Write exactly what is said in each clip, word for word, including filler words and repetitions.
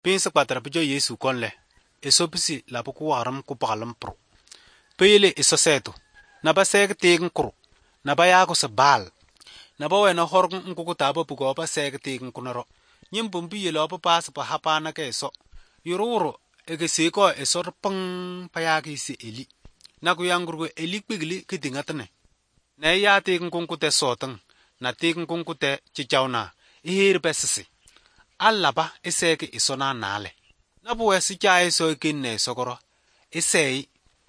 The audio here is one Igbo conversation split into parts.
Pensa kpatara bijo Yesu konle. Eso pisi la buku waram ku pagalam pro. Pele eso seto. Na ba seg tegen kru. Na ba yago se bal. Na ba wena horgun nkuku taba pugo ba seg tegen kunaro. Nyim bumbi yelo pa pas pa hapana ke eso. Yururo ege seko eso pang payagi si eli. Na ku yangurgo eli pigli kitingatane. Na ya tegen kunku te sotang. Na tegen kunku te chichauna. Ihir besisi. Allaba iseke isona nale. Nabu esi cha eso ekinne sokoro. Isei.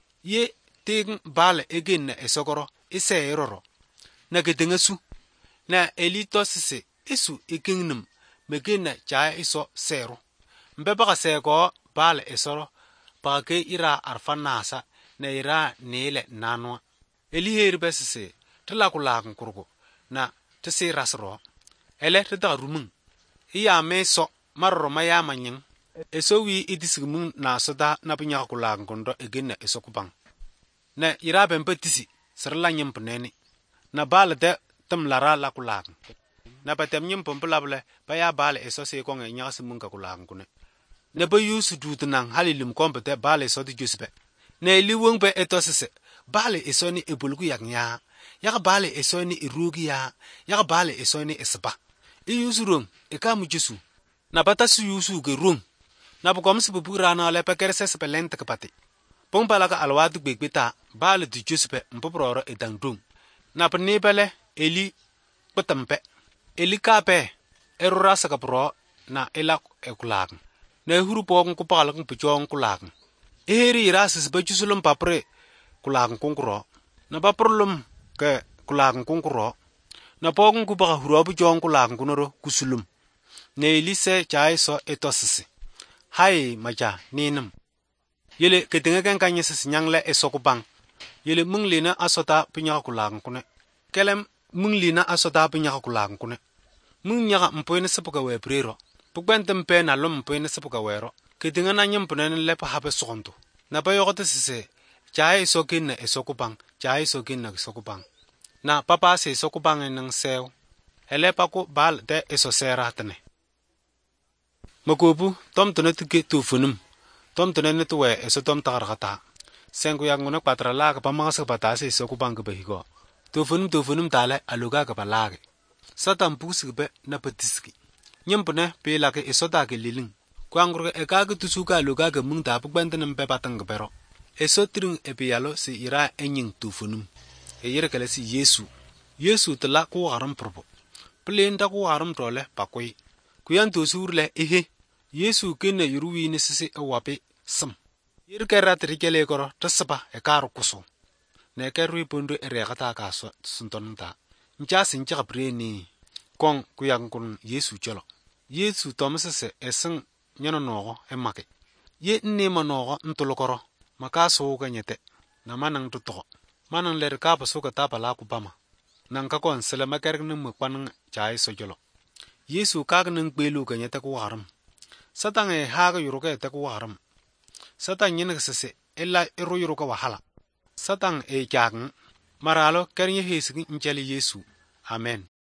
Ye tegen bale ekinne esokoro. Isei roro. Na kitingasu. Na elito sisi isu ikingnum. Mekinne cha iso seru. Mbebaka seko bale esoro. Pake ira arfanasa. Na ira nile nanwa. Eli heri besisi. Tila kulakan kurgo. Na tisi rasro. Ele tita rumung. Iya meso marro maya manying. Eso wi idisimun na soda na pinya kulakan kondo egenne eso kupang. Na ira bempetisi. Serla nyimpuneni. Na bale de tem lara la kulakan. Na patem nyimpumplable baya bale eso se konge nyasi munga kulakan kune. Na ba yusu dutunang halilim kompete bale eso di jusbe. Na eli wongbe etosise. Bale eso ni ebulgu yaknya. Yaka bale eso ni irugi ya. Yaka bale eso ni esba. I yusu rung, eka mujusu. Na bata su yusu ke rung. Na bukom si bubura na lepe kerse sepe lente kepati. Pong palaka alwadu gbegbe bale du juspe mpoproro edang rung. Na penebele eli petempe. Eli kape erura sakapro na elak ekulakan. Na huru pokong kupalakan pechong kulakan. Eheri irasa sepe jusulum papre kulakan kongkuro. Na paprolum ke kulakan kongkuro. Na pokong kupaka hurobu jong kulakan kunoro kusulum. Ne elise chai so etosisi. Hai maja ninam. Yele ketingeken kanyesi nyangle esokupang. Yele munglina asota pinyaka kulakan kune. Kelem munglina asota pinyaka kulakan kune. Mung nyaka mpoine sepuka weprero. Pukbente mpe na lum mpoine sepuka wero. Ketingana nyimpunene lepa habe sokonto. Na payokote sise. Chai esokin esokupang. Chai esokin esokupang. Na papa se sokupang nang sew. Ele pako bal de eso sera tane. Makobu tom tone tuke tufunum. Tom tone netuwe eso tom takarkata. Sengu yang nguna patra laga pamangasa pata se sokupang kebehigo. Tufunum tufunum tale aluga kapalage. Satan pusike na petiski. Nyimpune pe lake eso take liling. Kwangurge ekage tusuka aluga ke mung tapu benten mpe patang kepero. Eso tring epialo si ira enying tufunum. Eyere kele si Yesu. Yesu tela ku waram propo. Plenda ku waram trole pakoi. Kuyan to surle ehe. Yesu kenne yuruwi ni sisi ewape sam. Yere kera trikele koro tasapa e karo kuso. Ne kerui pundu erekata kaso suntonta. Ncha sincha kapreni. Kong kuyang kun Yesu cholo. Yesu tomasese eseng nyono nogo emake. Ye nima nogo ntulokoro. Makaso kanyete. Namanang tutoko. Manang ler kapa suka tapa la kupama. Nang kakon sele makerg nang mukpanang chai sojolo. Yesu kag nang pelu kanya te kuwaram. Satang e haga yuruka te kuwaram. Satang nyenak sese ella eru yuruka wahala. Satang e kyagang. Maralo kernye hesigi nchali Yesu. Amen.